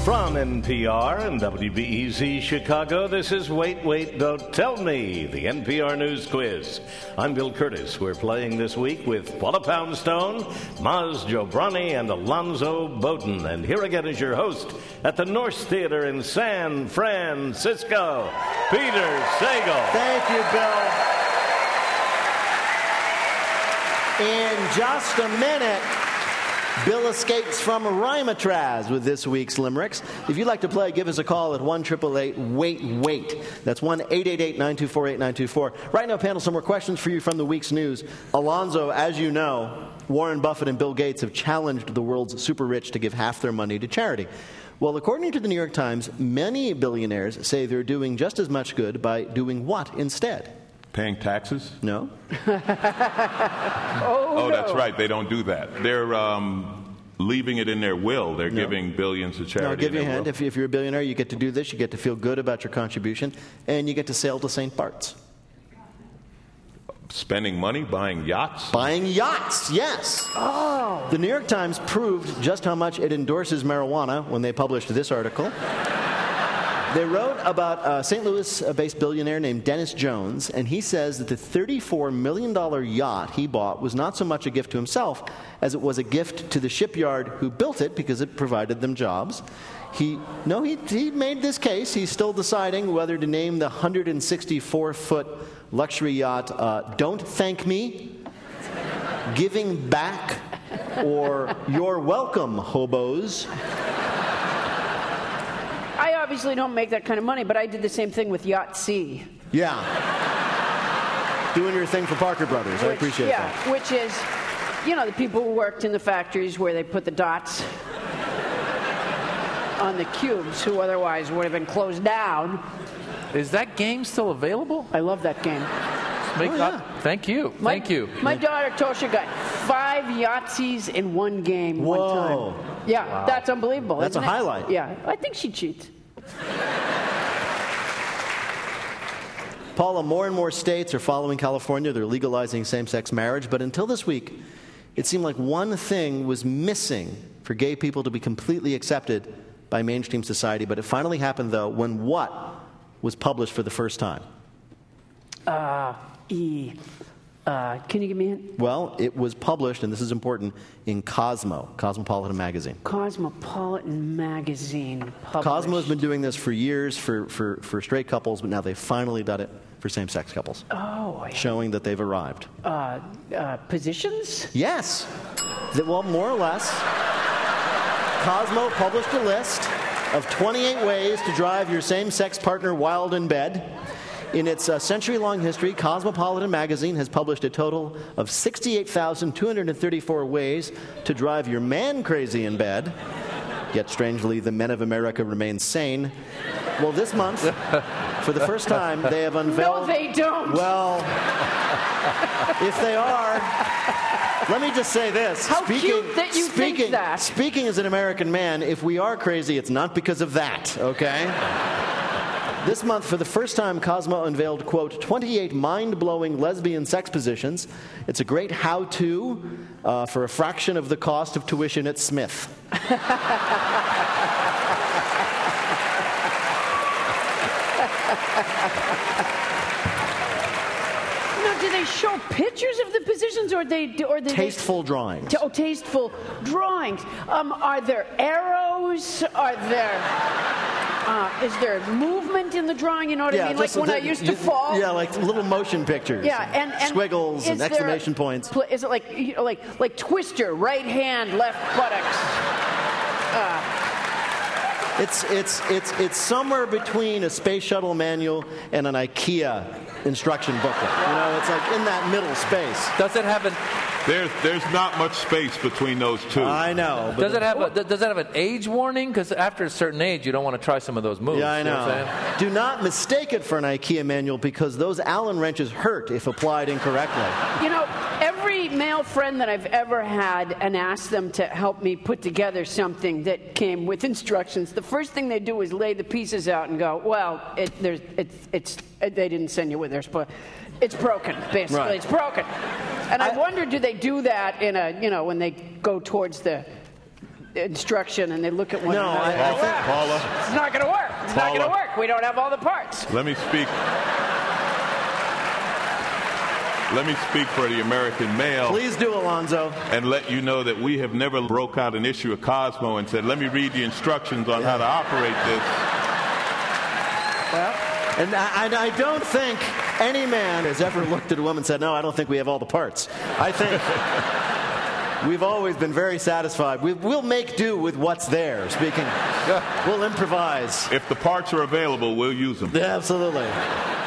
From NPR and WBEZ Chicago, this is Wait, Wait, Don't Tell Me, the NPR News Quiz. I'm Bill Curtis. We're playing this week with Paula Poundstone, Maz Jobrani, and Alonzo Bowden. And here again is your host at the Norse Theater in San Francisco, Peter Sagal. Thank you, Bill. In just a minute, Bill escapes from Rhymatraz with this week's limericks. If you'd like to play, give us a call at 1-888-WAIT-WAIT. That's 1-888-924-8924. Right now, panel, some more questions for you from the week's news. Alonzo, as you know, Warren Buffett and Bill Gates have challenged the world's super rich to give half their money to charity. Well, according to the New York Times, many billionaires say they're doing just as much good by doing what instead? Paying taxes? No. Oh, that's right. They don't do that. They're leaving it in their will. They're giving billions to charity. No, I'll give you a hint. If you're a billionaire, you get to do this. You get to feel good about your contribution, and you get to sail to St. Bart's. Spending money? Buying yachts? Buying yachts, yes. Oh. The New York Times proved just how much it endorses marijuana when they published this article. They wrote about a St. Louis-based billionaire named Dennis Jones, and he says that the $34 million yacht he bought was not so much a gift to himself as it was a gift to the shipyard who built it because it provided them jobs. He made this case. He's still deciding whether to name the 164-foot luxury yacht Don't Thank Me, Giving Back, or You're Welcome, Hobos. I obviously don't make that kind of money, but I did the same thing with Yacht C. Yeah. Doing your thing for Parker Brothers. I appreciate that. Yeah, which is, the people who worked in the factories where they put the dots on the cubes, who otherwise would have been closed down. Is that game still available? I love that game. Thank you. Thank you. My daughter, Tosha, got 5 Yahtzees in one game one time. Yeah, wow. That's unbelievable. That's a highlight. Yeah, I think she cheats. Paula, more and more states are following California. They're legalizing same-sex marriage. But until this week, it seemed like one thing was missing for gay people to be completely accepted by mainstream society. But it finally happened, though, when what was published for the first time? Can you give me a hint? Well, it was published, and this is important, in Cosmopolitan Magazine. Cosmopolitan Magazine published. Cosmo has been doing this for years for straight couples, but now they've finally done it for same-sex couples. Oh. Showing that they've arrived. Positions? Yes. Well, more or less. Cosmo published a list of 28 ways to drive your same-sex partner wild in bed. In its century-long history, Cosmopolitan Magazine has published a total of 68,234 ways to drive your man crazy in bed. Yet, strangely, the men of America remain sane. Well, this month, for the first time, they have unveiled... No, they don't! Well, if they are... Let me just say this. How cute that you think that. Speaking as an American man, if we are crazy, it's not because of that, okay? This month, for the first time, Cosmo unveiled, quote, 28 mind-blowing lesbian sex positions. It's a great how-to for a fraction of the cost of tuition at Smith. Do they show pictures of the positions, or they tasteful drawings? Tasteful drawings. Are there arrows? Are there? Is there movement in the drawing? You know what I mean? Like when I used to fall. Yeah, like little motion pictures. Yeah, and squiggles and exclamation points. Is it like Twister, right hand, left buttocks? It's somewhere between a space shuttle manual and an IKEA instruction booklet. It's like in that middle space. Does it have an... There's not much space between those two. I know. Does it have an age warning? Because after a certain age, you don't want to try some of those moves. Yeah, I know. You know what I'm saying? Do not mistake it for an IKEA manual because those Allen wrenches hurt if applied incorrectly. Every male friend that I've ever had and asked them to help me put together something that came with instructions, the first thing they do is lay the pieces out and go, well, they didn't send you with theirs, but it's broken, basically. Right. It's broken. And I wonder, do they do that in when they go towards the instruction and they look at one No, another. I think Paula, It's not going to work. It's not Paula. going to work. We don't have all the parts. let me speak. Let me speak for the American male please do, Alonzo. and let you know that we have never broke out an issue of Cosmo and said, let me read the instructions on how to operate this. And I don't think any man has ever looked at a woman and said, no, I don't think we have all the parts. I think we've always been very satisfied. We'll make do with what's there, speaking. We'll improvise. If the parts are available, we'll use them. Absolutely.